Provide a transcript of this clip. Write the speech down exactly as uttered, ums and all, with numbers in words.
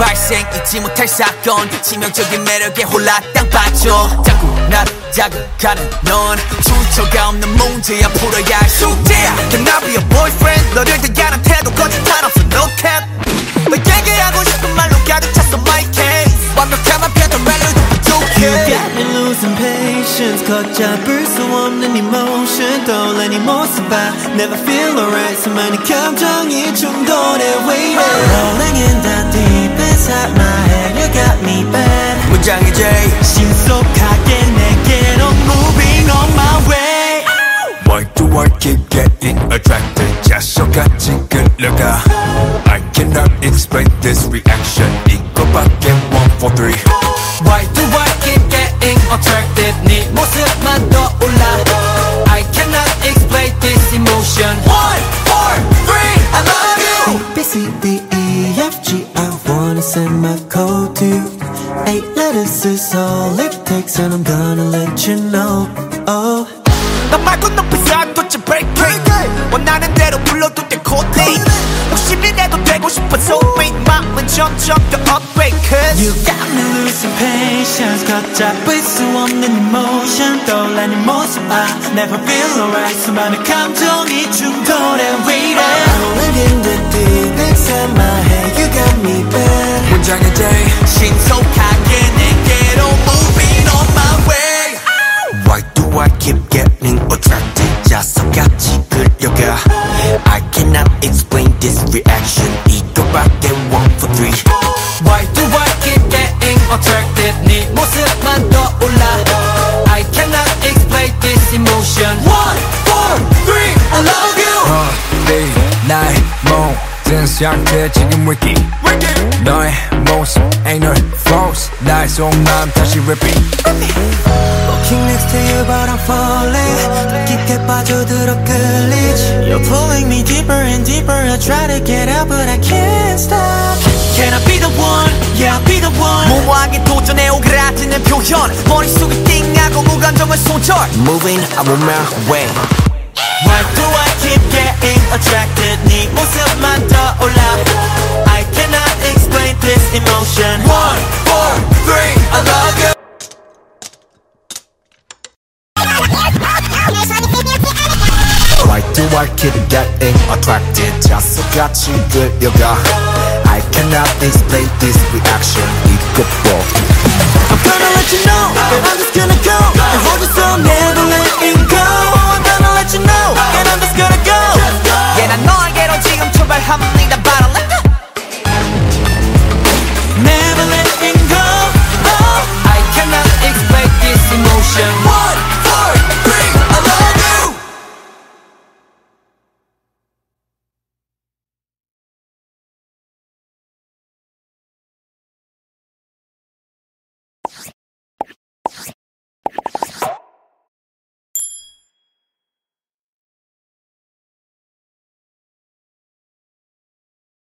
발생 잊지 못할 사건 치명적인 매력에 홀라 땅 빠져 자꾸 나를 자극하는 넌 출처가 없는 문제야 풀어야 할 숙제야 Can I be your boyfriend 너를 대하는 태도 거짓말 없어 no cap 너에게 하고 싶은 말로 가득 찼어 my case 완벽한 표현 멜로디 부족해 You got me losing patience 걷잡을 수 없는 emotion 떠올라 네 모습 봐 Never feel alright 수많은 감정이 충돌해 waiting Rolling in the deep inside my head You got me bad 문장의 J 신속하게 내게로 moving on my way Why do I keep getting attracted 자석같이 끌려가 I cannot explain this reaction 이거밖에 one four three Why do I keep getting attracted 네 모습만 떠올라 I cannot explain this emotion one four three I love you A, B, C, D, E, F, G I wanna send my code to you Eight letters is all it takes and I'm gonna let you know Oh 너 말고 높이서 도대체 break it 원하는 대로 불러도 돼 코딩 욕심이라도 되고 싶어 soulmate 마음은 점점 더 upgrade cause You got me losing patience 걷잡을 수 없는 emotion 떠올라 네 모습 봐 Never feel alright 수많은 감정이 충돌해 waiting Rolling in the deep inside my head You got me bad 문장의 J 신속하게 내게로 moving on my way Why do I keep getting attracted 자석같이 끌려가 I cannot explain this reaction 이거밖에 one four three Why do I keep getting attracted 네 모습만 떠올라 I cannot explain this emotion one four three I love you 네 나의 모든 상태 지금 wiki 너의 모습 ain't no false 나의 속마음 다시 repeat Walking next to you but I'm falling 더 깊게 빠져들어 끌리지 You're pulling me deeper and deeper I try to get out but I can't stop Can I be the one? Yeah I'll be the one 무모하게 도전해 오그라지는 표현 머릿속이 띵하고 무감정을 손절 Moving I'm on my way Why do I keep getting attracted 네 모습만 떠올라 I cannot explain this emotion one four three I love you Why do I keep getting attracted 자석같이 끌려가 I cannot explain this reaction 이거 뭐 I'm gonna let you know I'm just gonna